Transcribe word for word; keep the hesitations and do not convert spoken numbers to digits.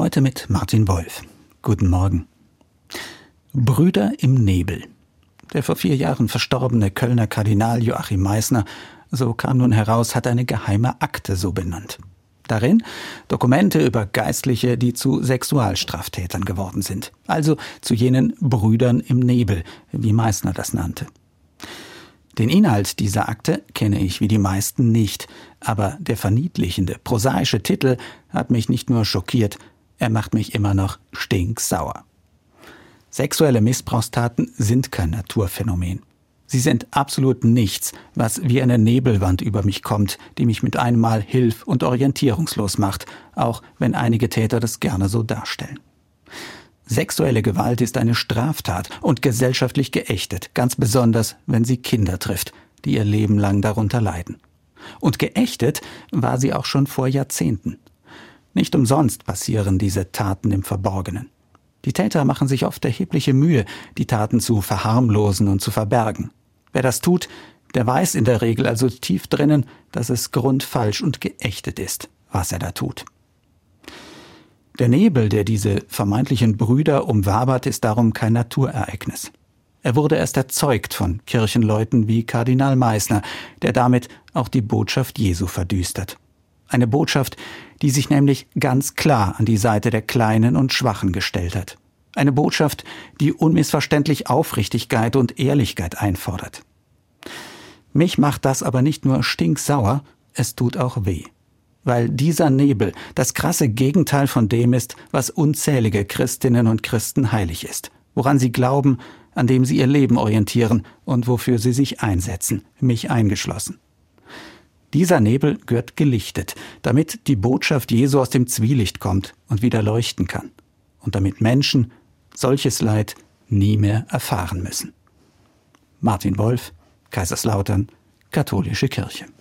Heute mit Martin Wolf. Guten Morgen. Brüder im Nebel. Der vor vier Jahren verstorbene Kölner Kardinal Joachim Meissner, so kam nun heraus, hat eine geheime Akte so benannt. Darin Dokumente über Geistliche, die zu Sexualstraftätern geworden sind. Also zu jenen Brüdern im Nebel, wie Meissner das nannte. Den Inhalt dieser Akte kenne ich wie die meisten nicht, aber der verniedlichende, prosaische Titel hat mich nicht nur schockiert, er macht mich immer noch stinksauer. Sexuelle Missbrauchstaten sind kein Naturphänomen. Sie sind absolut nichts, was wie eine Nebelwand über mich kommt, die mich mit einem Mal hilf- und orientierungslos macht, auch wenn einige Täter das gerne so darstellen. Sexuelle Gewalt ist eine Straftat und gesellschaftlich geächtet, ganz besonders, wenn sie Kinder trifft, die ihr Leben lang darunter leiden. Und geächtet war sie auch schon vor Jahrzehnten. Nicht umsonst passieren diese Taten im Verborgenen. Die Täter machen sich oft erhebliche Mühe, die Taten zu verharmlosen und zu verbergen. Wer das tut, der weiß in der Regel also tief drinnen, dass es grundfalsch und geächtet ist, was er da tut. Der Nebel, der diese vermeintlichen Brüder umwabert, ist darum kein Naturereignis. Er wurde erst erzeugt von Kirchenleuten wie Kardinal Meissner, der damit auch die Botschaft Jesu verdüstert. Eine Botschaft, die sich nämlich ganz klar an die Seite der Kleinen und Schwachen gestellt hat. Eine Botschaft, die unmissverständlich Aufrichtigkeit und Ehrlichkeit einfordert. Mich macht das aber nicht nur stinksauer, es tut auch weh. Weil dieser Nebel das krasse Gegenteil von dem ist, was unzählige Christinnen und Christen heilig ist, woran sie glauben, an dem sie ihr Leben orientieren und wofür sie sich einsetzen, mich eingeschlossen. Dieser Nebel gehört gelichtet, damit die Botschaft Jesu aus dem Zwielicht kommt und wieder leuchten kann und damit Menschen solches Leid nie mehr erfahren müssen. Martin Wolf, Kaiserslautern, Katholische Kirche.